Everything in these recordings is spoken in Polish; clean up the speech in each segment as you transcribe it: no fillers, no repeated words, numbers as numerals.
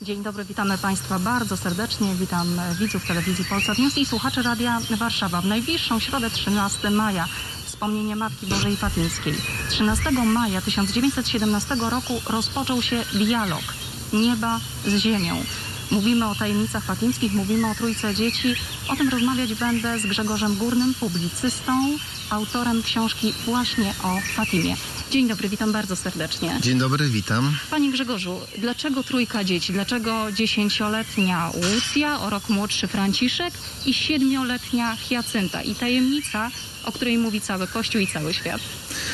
Dzień dobry, witamy Państwa bardzo serdecznie. Witam widzów telewizji Polsat News i słuchaczy Radia Warszawa. W najbliższą środę 13 maja wspomnienie Matki Bożej Fatimskiej. 13 maja 1917 roku rozpoczął się dialog nieba z ziemią. Mówimy o tajemnicach fatimskich, mówimy o Trójce Dzieci. O tym rozmawiać będę z Grzegorzem Górnym, publicystą, autorem książki właśnie o Fatimie. Dzień dobry, witam bardzo serdecznie. Dzień dobry, witam. Panie Grzegorzu, dlaczego Trójka Dzieci? Dlaczego 10-letnia Łucja, o rok młodszy Franciszek i 7-letnia Hiacynta? I tajemnica, o której mówi cały Kościół i cały świat.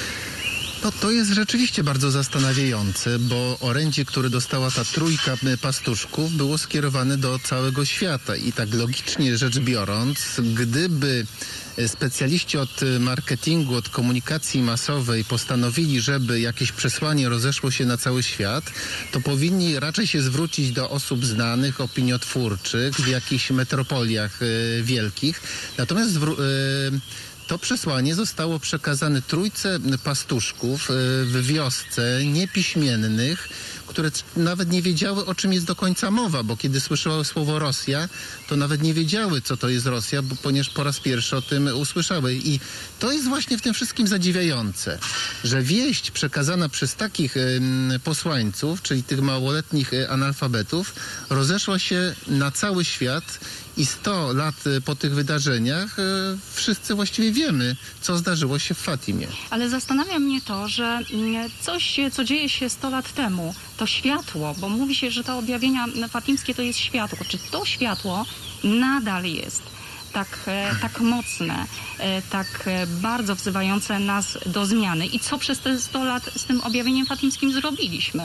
To jest rzeczywiście bardzo zastanawiające, bo orędzie, które dostała ta trójka pastuszków, było skierowane do całego świata. I tak logicznie rzecz biorąc, gdyby specjaliści od marketingu, od komunikacji masowej postanowili, żeby jakieś przesłanie rozeszło się na cały świat, to powinni raczej się zwrócić do osób znanych, opiniotwórczych w jakichś metropoliach wielkich. Natomiast to przesłanie zostało przekazane trójce pastuszków w wiosce niepiśmiennych, które nawet nie wiedziały, o czym jest do końca mowa, bo kiedy słyszały słowo Rosja, to nawet nie wiedziały, co to jest Rosja, ponieważ po raz pierwszy o tym usłyszały. I to jest właśnie w tym wszystkim zadziwiające, że wieść przekazana przez takich posłańców, czyli tych małoletnich analfabetów, rozeszła się na cały świat. I 100 lat po tych wydarzeniach wszyscy właściwie wiemy, co zdarzyło się w Fatimie. Ale zastanawia mnie to, że coś, co dzieje się 100 lat temu, to światło, bo mówi się, że te objawienia fatimskie to jest światło. Czy to światło nadal jest tak mocne, tak bardzo wzywające nas do zmiany? I co przez te 100 lat z tym objawieniem fatimskim zrobiliśmy?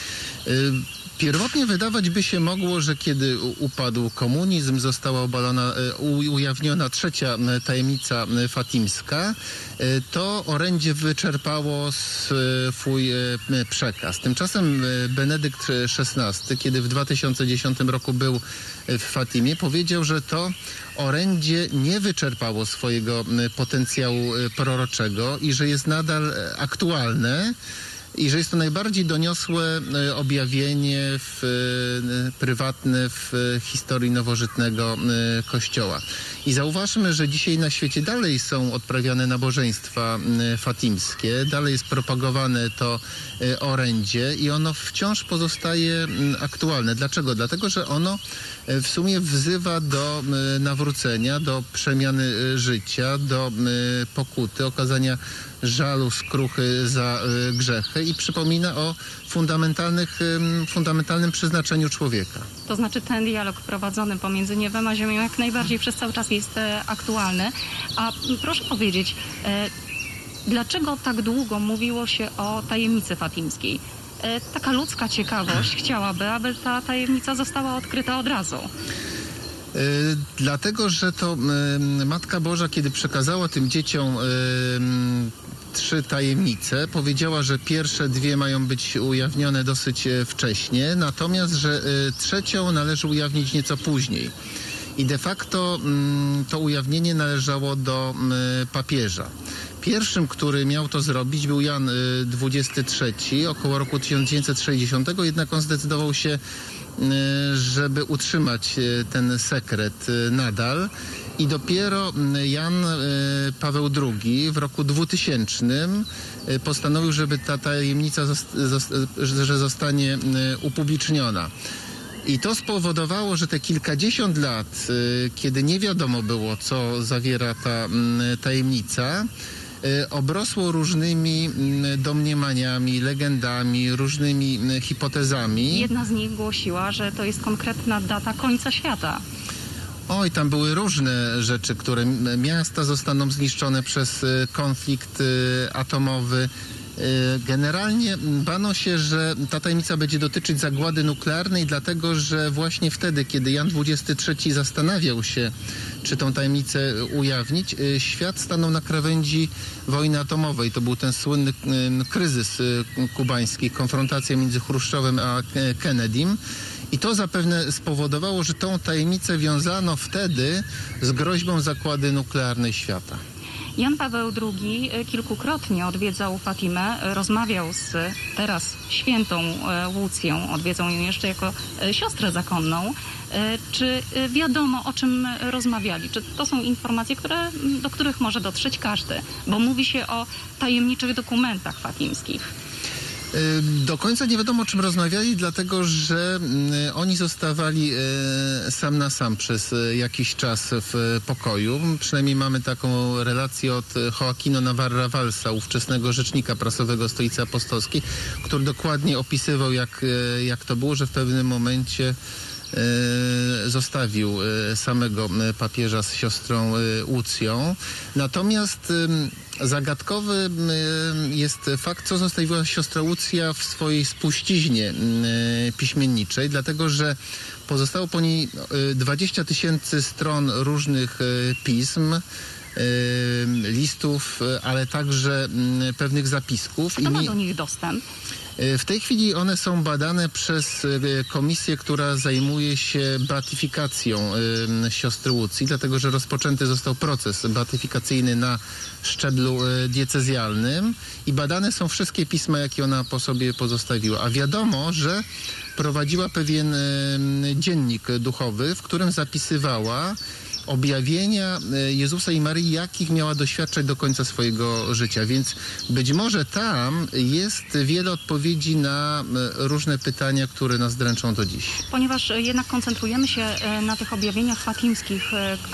Pierwotnie wydawać by się mogło, że kiedy upadł komunizm, została ujawniona trzecia tajemnica fatimska, to orędzie wyczerpało swój przekaz. Tymczasem Benedykt XVI, kiedy w 2010 roku był w Fatimie, powiedział, że to orędzie nie wyczerpało swojego potencjału proroczego i że jest nadal aktualne. I że jest to najbardziej doniosłe objawienie prywatne w historii nowożytnego Kościoła. I zauważmy, że dzisiaj na świecie dalej są odprawiane nabożeństwa fatimskie, dalej jest propagowane to orędzie i ono wciąż pozostaje aktualne. Dlaczego? Dlatego, że ono w sumie wzywa do nawrócenia, do przemiany życia, do pokuty, okazania żalu, skruchy za grzechy i przypomina o fundamentalnym przeznaczeniu człowieka. To znaczy ten dialog prowadzony pomiędzy niebem a ziemią jak najbardziej przez cały czas jest aktualny. A proszę powiedzieć, dlaczego tak długo mówiło się o tajemnicy fatimskiej? Taka ludzka ciekawość chciałaby, aby ta tajemnica została odkryta od razu. Dlatego, że to Matka Boża, kiedy przekazała tym dzieciom 3 tajemnice, powiedziała, że pierwsze 2 mają być ujawnione dosyć wcześnie, natomiast, że trzecią należy ujawnić nieco później. I de facto to ujawnienie należało do papieża. Pierwszym, który miał to zrobić, był Jan XXIII, około roku 1960, jednak on zdecydował się, żeby utrzymać ten sekret nadal. I dopiero Jan Paweł II w roku 2000 postanowił, żeby ta tajemnica zostanie upubliczniona. I to spowodowało, że te kilkadziesiąt lat, kiedy nie wiadomo było, co zawiera ta tajemnica, obrosło różnymi domniemaniami, legendami, różnymi hipotezami. Jedna z nich głosiła, że to jest konkretna data końca świata. Oj, tam były różne rzeczy, które miasta zostaną zniszczone przez konflikt atomowy. Generalnie bano się, że ta tajemnica będzie dotyczyć zagłady nuklearnej, dlatego że właśnie wtedy, kiedy Jan XXIII zastanawiał się, czy tą tajemnicę ujawnić, świat stanął na krawędzi wojny atomowej. To był ten słynny kryzys kubański, konfrontacja między Chruszczowem a Kennedym. I to zapewne spowodowało, że tą tajemnicę wiązano wtedy z groźbą zagłady nuklearnej świata. Jan Paweł II kilkukrotnie odwiedzał Fatimę, rozmawiał z teraz świętą Łucją, odwiedzał ją jeszcze jako siostrę zakonną. Czy wiadomo, o czym rozmawiali? Czy to są informacje, do których może dotrzeć każdy? Bo mówi się o tajemniczych dokumentach fatimskich. Do końca nie wiadomo, o czym rozmawiali, dlatego że oni zostawali sam na sam przez jakiś czas w pokoju. Przynajmniej mamy taką relację od Joaquino Navarra Valsa, ówczesnego rzecznika prasowego Stolicy Apostolskiej, który dokładnie opisywał, jak to było, że w pewnym momencie zostawił samego papieża z siostrą Łucją. Natomiast zagadkowy jest fakt, co zostawiła siostra Łucja w swojej spuściźnie piśmienniczej, dlatego że pozostało po niej 20 000 stron różnych pism, listów, ale także pewnych zapisków. Kto ma do nich dostęp? W tej chwili one są badane przez komisję, która zajmuje się beatyfikacją siostry Łucji, dlatego że rozpoczęty został proces beatyfikacyjny na szczeblu diecezjalnym i badane są wszystkie pisma, jakie ona po sobie pozostawiła. A wiadomo, że prowadziła pewien dziennik duchowy, w którym zapisywała objawienia Jezusa i Maryi, jakich miała doświadczać do końca swojego życia. Więc być może tam jest wiele odpowiedzi na różne pytania, które nas dręczą do dziś. Ponieważ jednak koncentrujemy się na tych objawieniach fatimskich,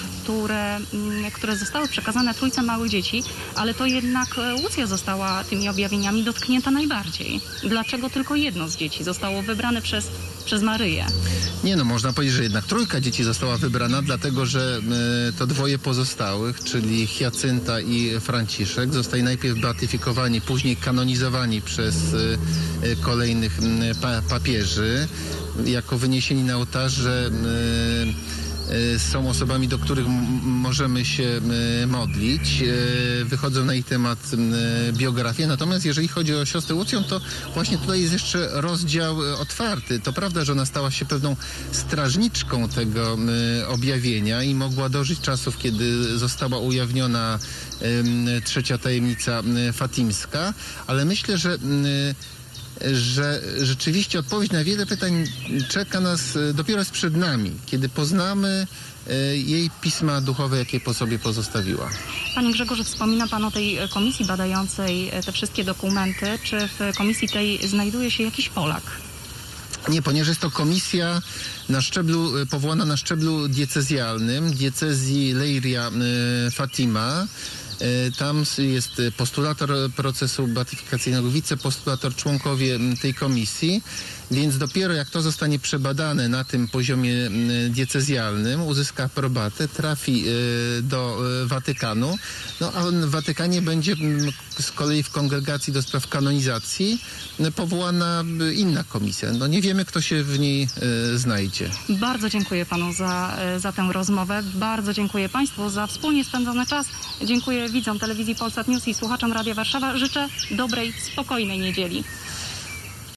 które zostały przekazane Trójce Małych Dzieci, ale to jednak Łucja została tymi objawieniami dotknięta najbardziej. Dlaczego tylko jedno z dzieci zostało wybrane przez Maryję? Nie no, można powiedzieć, że jednak trójka dzieci została wybrana, dlatego że to dwoje pozostałych, czyli Hiacynta i Franciszek, zostali najpierw beatyfikowani, później kanonizowani przez kolejnych papieży, jako wyniesieni na ołtarze są osobami, do których możemy się modlić. Wychodzą na ich temat biografie. Natomiast jeżeli chodzi o siostrę Łucją, to właśnie tutaj jest jeszcze rozdział otwarty. To prawda, że ona stała się pewną strażniczką tego objawienia i mogła dożyć czasów, kiedy została ujawniona trzecia tajemnica fatimska, ale myślę, że rzeczywiście odpowiedź na wiele pytań czeka nas dopiero jest przed nami, kiedy poznamy jej pisma duchowe, jakie po sobie pozostawiła. Panie Grzegorzu, wspomina Pan o tej komisji badającej te wszystkie dokumenty. Czy w komisji tej znajduje się jakiś Polak? Nie, ponieważ jest to komisja powołana na szczeblu diecezjalnym, diecezji Leiria Fatima. Tam jest postulator procesu beatyfikacyjnego, wicepostulator, członkowie tej komisji, więc dopiero jak to zostanie przebadane na tym poziomie diecezjalnym, uzyska aprobatę, trafi do Watykanu, no a w Watykanie będzie z kolei w Kongregacji do Spraw Kanonizacji powołana inna komisja. No nie wiemy, kto się w niej znajdzie. Bardzo dziękuję Panu za tę rozmowę. Bardzo dziękuję Państwu za wspólnie spędzony czas. Dziękuję widzom telewizji Polsat News i słuchaczom Radia Warszawa. Życzę dobrej, spokojnej niedzieli.